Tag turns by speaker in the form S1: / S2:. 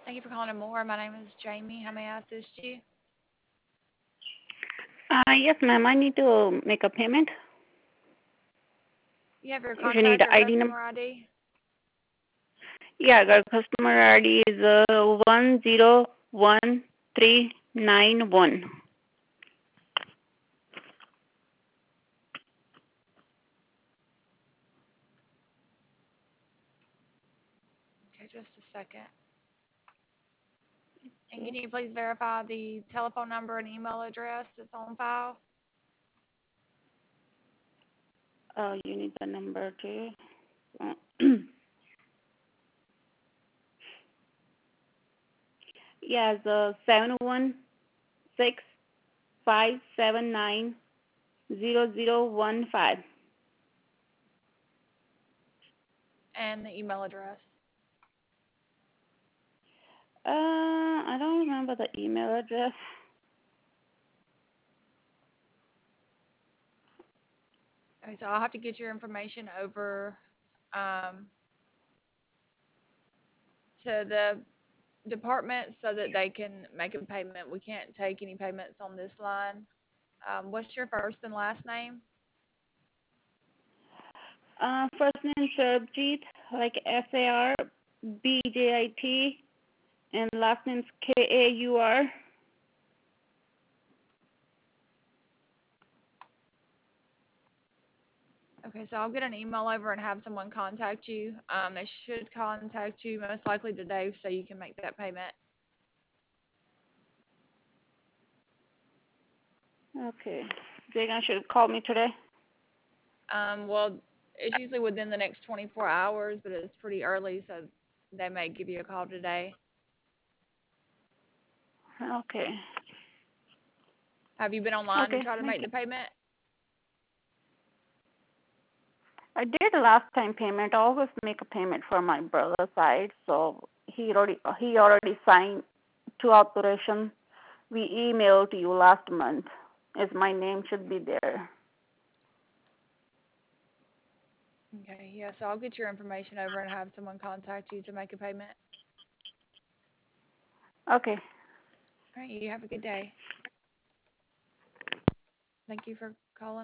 S1: Thank you for calling Amore. My name is Jamie. How may I assist you?
S2: Yes, ma'am. I need to make a payment.
S1: You have your
S2: If you need
S1: contract
S2: the
S1: or
S2: ID number.
S1: customer ID?
S2: Yeah, the customer ID is 101391.
S1: Okay, just a second. And can you please verify the telephone number and email address that's on file?
S2: You need the number too. Yeah, it's 716-579-0015.
S1: And the email address.
S2: I don't remember the email address.
S1: Okay, so I'll have to get your information over um, to the department so that they can make a payment. We can't take any payments on this line. What's your first and last name?
S2: First name Sarbjeet, like Sarbjit, and last name's Kaur.
S1: Okay, so I'll get an email over and have someone contact you. They should contact you most likely today so you can make that payment.
S2: Okay. They're gonna should call me today.
S1: Well, it's usually within the next 24 hours, but it's pretty early, so they may give you a call today.
S2: Okay.
S1: Have you been online to
S2: Okay.
S1: try to
S2: Thank
S1: make
S2: you.
S1: the payment?
S2: I did last time payment. I always make a payment for my brother's side, so he already signed two authorization. We emailed to you last month. As my name should be there.
S1: Okay, yeah, so I'll get your information over and have someone contact you to make a payment.
S2: Okay.
S1: All right, you have a good day. Thank you for calling.